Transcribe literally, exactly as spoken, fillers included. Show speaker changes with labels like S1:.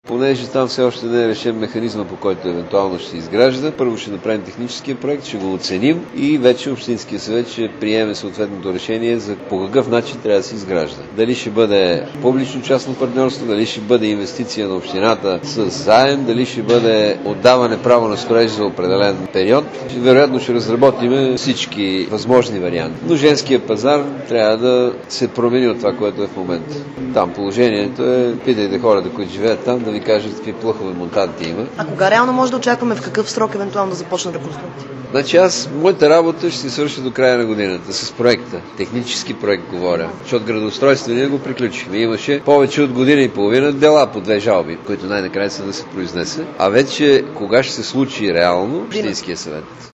S1: Понеже там все още не е решен механизма, по който евентуално ще се изгражда, първо ще направим техническия проект, ще го оценим и вече Общинския съвет ще приеме съответното решение за по какъв начин трябва да се изгражда. Дали ще бъде публично-частно партньорство, дали ще бъде инвестиция на общината с заем, дали ще бъде отдаване право на строеж за определен период. Вероятно ще разработим всички възможни варианти. Но женския пазар трябва да се промени от това, което е в момента. Там положението е, питайте хората, които живеят там, да ви кажат какви плъхове монтанти има.
S2: А кога реално може да очакваме, в какъв срок евентуално да започне реконструкция?
S1: Значи аз, моята работа ще се свърши до края на годината с проекта. Технически проект говоря. Защото градоустройствения го приключихме. Имаше повече от година и половина дела по две жалби, които най-накрая са да се произнесе. А вече кога ще се случи реално, Общинския съвет.